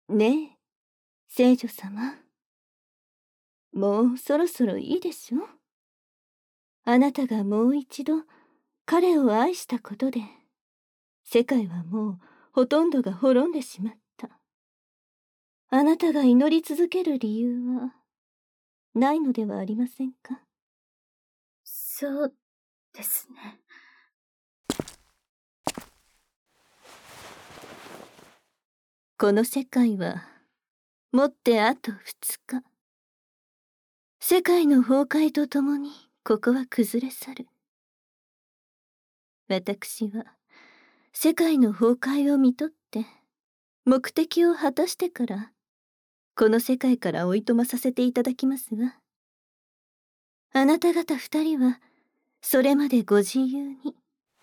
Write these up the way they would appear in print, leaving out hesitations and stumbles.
ねえ、聖女様。もうそろそろいいでしょ。あなたがもう一度彼を愛したことで、世界はもうほとんどが滅んでしまった。あなたが祈り続ける理由はないのではありませんか。 そうですね。 この世界はもってあと2日。世界の崩壊とともにここは崩れ去る。私は世界の崩壊を見とって目的を果たしてからこの世界からおいとまさせていただきますわ。あなた方2人はそれまでご自由に。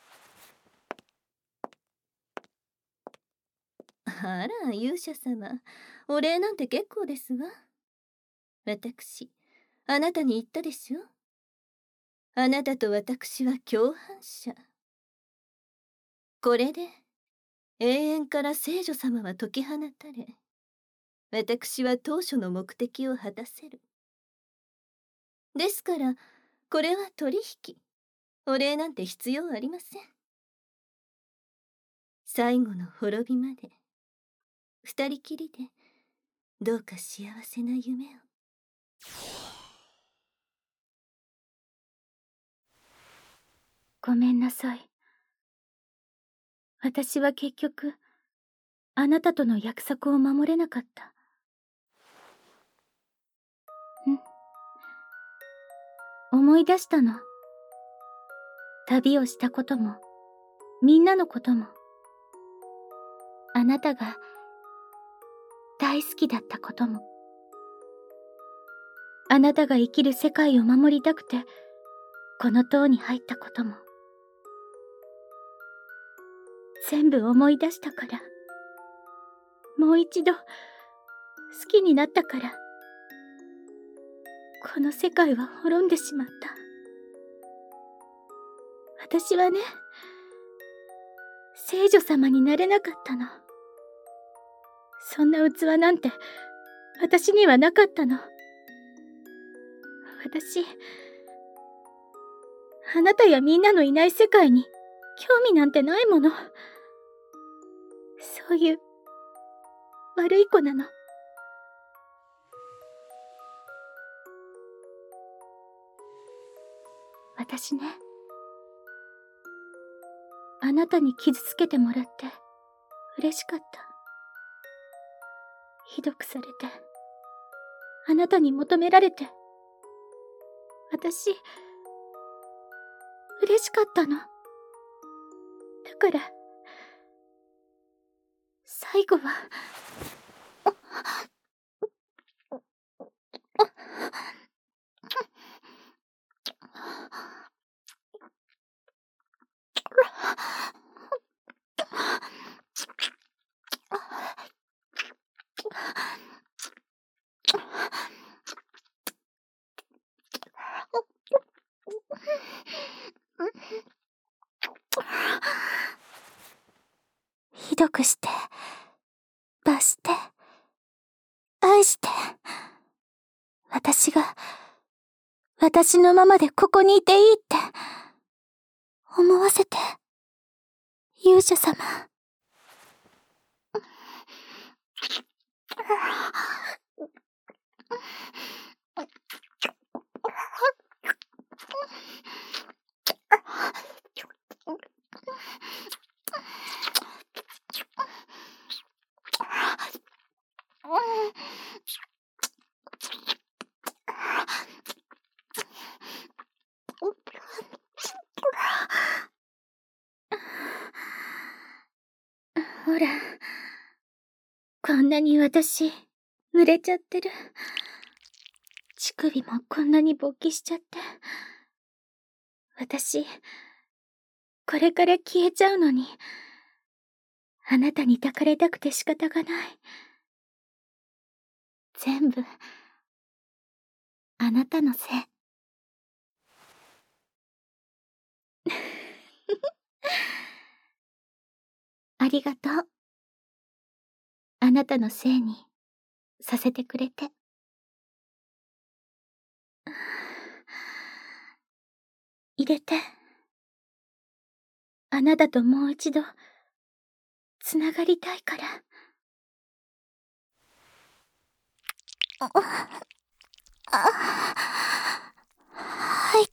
あら、勇者様、お礼なんて結構ですわ。私、あなたに言ったでしょ。あなたと私は共犯者。これで永遠から聖女様は解き放たれ、私は当初の目的を果たせる。ですから、これは取引。お礼なんて必要ありません。最後の滅びまで、二人きりで、どうか幸せな夢を。 ごめんなさい。私は結局、あなたとの約束を守れなかった。思い出したの。旅をしたことも、みんなのことも。あなたが大好きだったことも。あなたが生きる世界を守りたくて、この塔に入ったことも。全部思い出したから。もう一度、好きになったから。この世界は滅んでしまった。私はね、聖女様になれなかったの。そんな器なんて、私にはなかったの。私、あなたやみんなのいない世界に興味なんてないもの。そういう悪い子なの。私ね、あなたに傷つけてもらって嬉しかった。ひどくされて、あなたに求められて、私、嬉しかったの。だから、最後は、ひどくして、罰して、愛して、私が、私のままでここにいていいって、思わせて、勇者様。ほら、こんなに私、濡れちゃってる。乳首もこんなに勃起しちゃって。私、これから消えちゃうのに、あなたに抱かれたくて仕方がない。全部、あなたのせい。ありがとう。あなたのせいにさせてくれて。入れて。あなたともう一度つながりたいから。入った。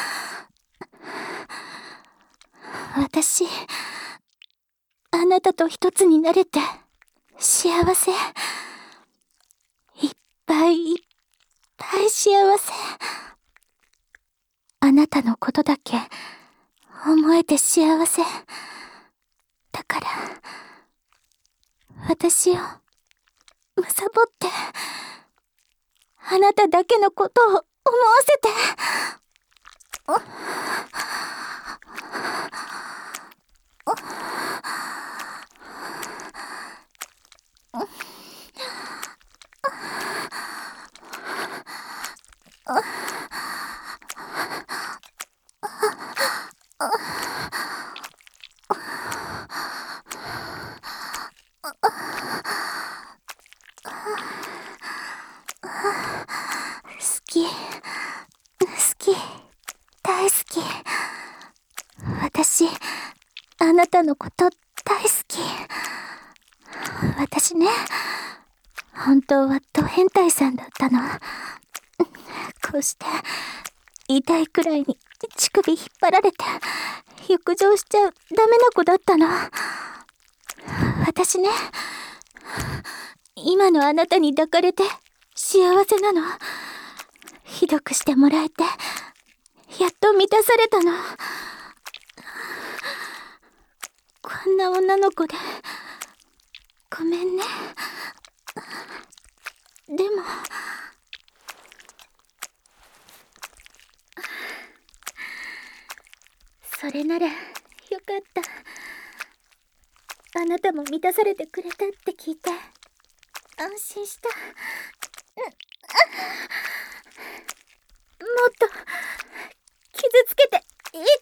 私、あなたと一つになれて幸せ。いっぱいいっぱい幸せ。あなたのことだけ思えて幸せ。だから、私をむさぼって、あなただけのことを思わせて。大好き。私、あなたのこと大好き。私ね、本当はド変態さんだったの。こうして痛いくらいに乳首引っ張られて浴場しちゃうダメな子だったの。私ね、今のあなたに抱かれて幸せなの。ひどくしてもらえてやっと満たされたの。こんな女の子でごめんね。でもそれならよかった。あなたも満たされてくれたって聞いて安心した。もっと傷つけていいから。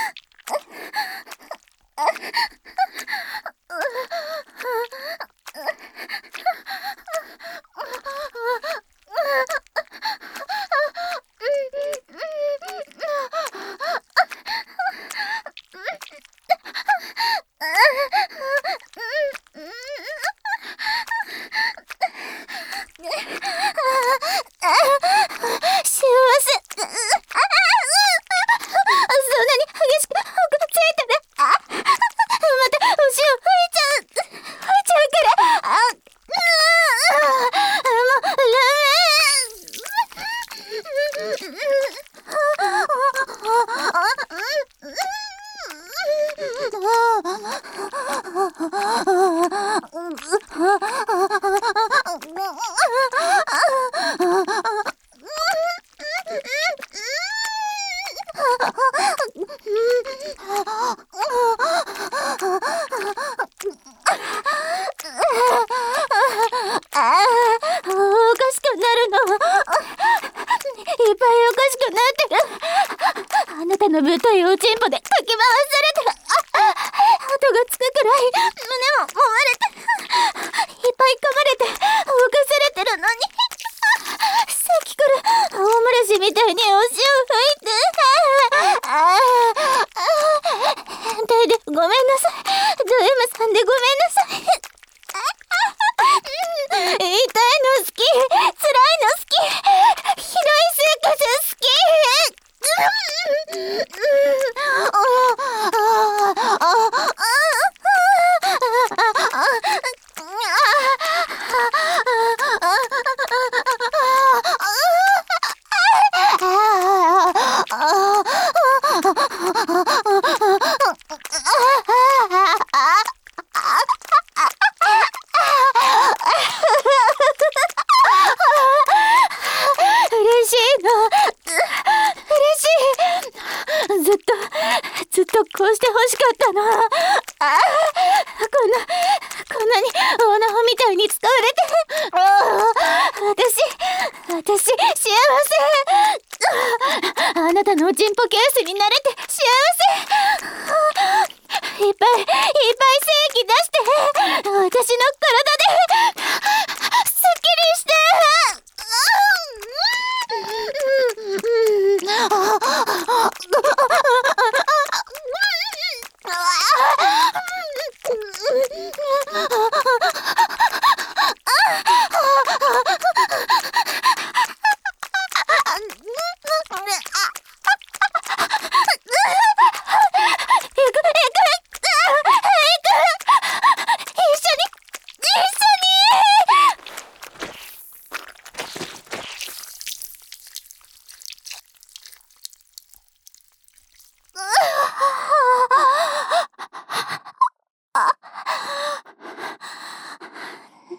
あなたのぶといおちんぽでかき回されてる。跡がつくくらい胸も揉まれて、いっぱい噛まれて動かされてるのに、さっきから大漏らしみたいにお塩吹いて、変態でごめんなさい。ド M さんでごめんなさい。痛いの好き、辛いの好き、ひどい生活好き。ずっとこうして欲しかったの。こんなにオナホみたいに使われて、私幸せ。あなたのおちんぽケースになれて幸せ。いっぱい精液出して、私の体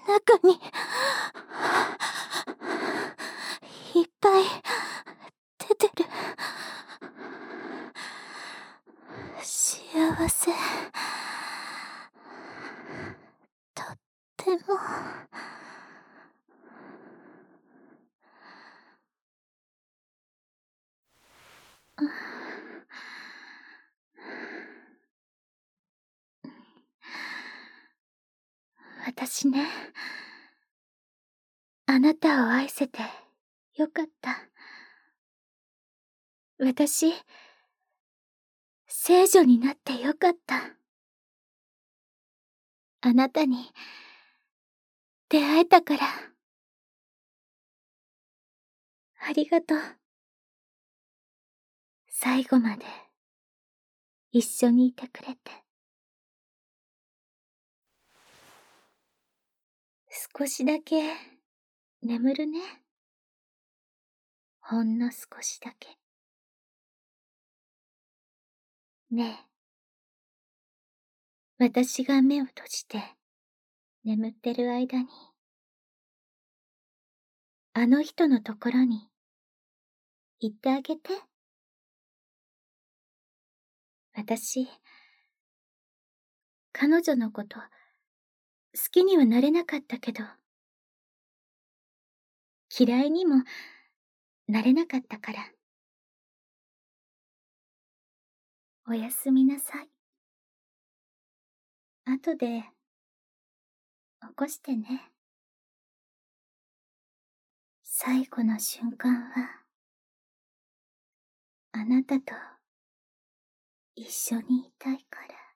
中に、いっぱい出てる。幸せ。とっても。私ね、あなたを愛せてよかった。私、聖女になってよかった。あなたに出会えたから。ありがとう。最後まで一緒にいてくれて。少しだけ眠るね。ほんの少しだけ。ねえ、私が目を閉じて眠ってる間に、あの人のところに行ってあげて。私、彼女のこと好きにはなれなかったけど、嫌いにもなれなかったから。おやすみなさい。後で起こしてね。最後の瞬間は、あなたと一緒にいたいから。